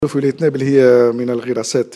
في ولاية نابل هي من الغراسات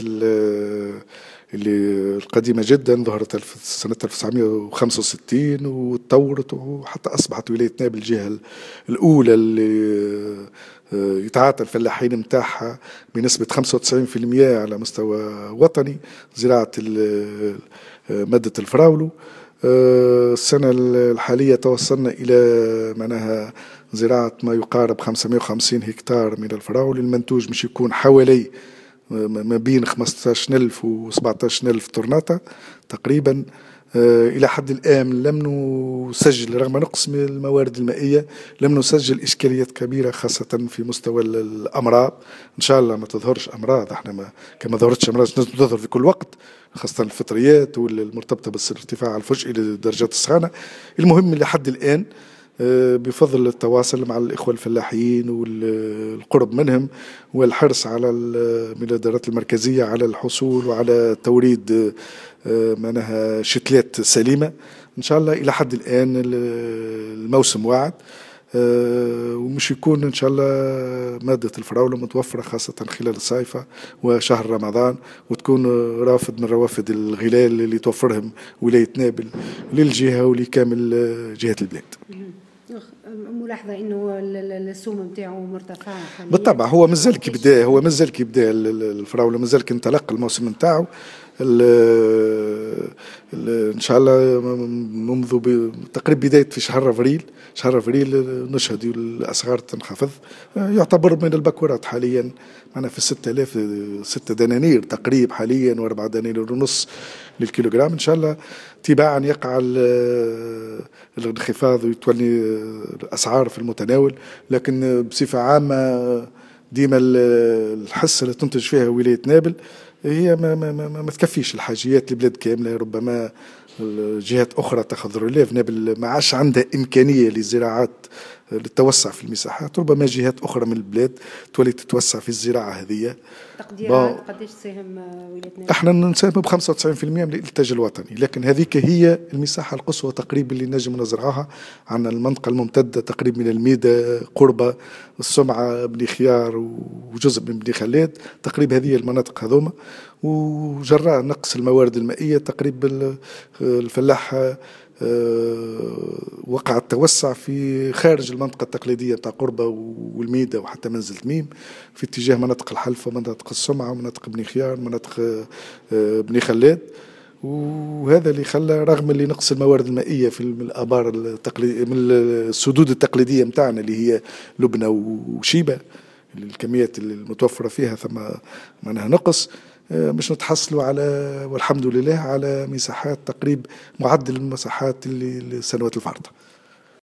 اللي القديمة جدا، ظهرت سنة 1965 وتطورت وحتى أصبحت ولاية نابل الجهة الأولى اللي يتعاطى الفلاحين متاعها بنسبة 95% على مستوى وطني زراعة مادة الفراولو. السنة الحالية توصلنا إلى معناها زراعة ما يقارب 550 هكتار من الفراولة. المنتوج مش يكون حوالي ما بين 15,000 و 17,000 طرناطة تقريبا. إلى حد الآن لم نسجل رغم نقص من الموارد المائية، لم نسجل إشكاليات كبيرة خاصة في مستوى الأمراض. إن شاء الله ما تظهرش أمراض، احنا كما ظهرتش أمراض تظهر في كل وقت، خاصة الفطريات والمرتبطة بالارتفاع الفجئي لدرجات السخانة. المهم لحد الآن بفضل التواصل مع الإخوة الفلاحين والقرب منهم والحرص على من الإدارات المركزية على الحصول وعلى توريد معناها شتلات سليمة. إن شاء الله إلى حد الآن الموسم واعد، ومش يكون إن شاء الله مادة الفراولة متوفرة خاصة خلال الصيفة وشهر رمضان، وتكون رافد من روافد الغلال اللي توفرهم ولاية نابل للجهة ولكامل جهة البلاد. ملاحظة إنه السوم نتاعو مرتفع بالطبع. هو مازال كي بدا الفراولة مازال كي انطلق الموسم نتاعو. ان شاء الله منذ تقريبا بدايه في شهر افريل نشهد الاسعار تنخفض، يعتبر من البكورات حاليا معنا في 6000 6 دنانير تقريبا حاليا و4 دنانير ونص للكيلوغرام. ان شاء الله تباعا يقع الانخفاض ويتولي الاسعار في المتناول، لكن بصفه عامه ديما الحصه اللي تنتج فيها ولايه نابل هي ما تكفيش الحاجيات البلاد كامله. ربما جهات اخرى تاخذ روليف. نابل ما عادش عندها امكانيه للزراعات للتوسع في المساحات، ربما جهات اخرى من البلاد تولي تتوسع في الزراعه هذه. تقديرات قداش تساهم ولاية نابل؟ احنا نساهم ب 95% من الانتاج الوطني، لكن هذيك هي المساحه القصوى تقريبا اللي نجم نزرعوها. عندنا المنطقه الممتده تقريبا من الميدا قربة السمعه بني خيار وجزء من بني خلاد، تقريبا هذه المناطق هذوما. وجراء نقص الموارد المائيه تقريبا الفلاح وقع التوسع في خارج المنطقة التقليدية بتاع قربة والميدا وحتى منزل تميم في اتجاه مناطق الحلفة ومناطق السمعة ومناطق بني خيار ومناطق بني خلاد. وهذا اللي خلى رغم اللي نقص الموارد المائية في الآبار التقليدية من السدود التقليدية متاعنا اللي هي لبنى وشيبة، الكميات المتوفرة فيها ثم معناها نقص، مش نتحصلوا على والحمد لله على مساحات تقريب معدل المساحات اللي السنوات الفارطة.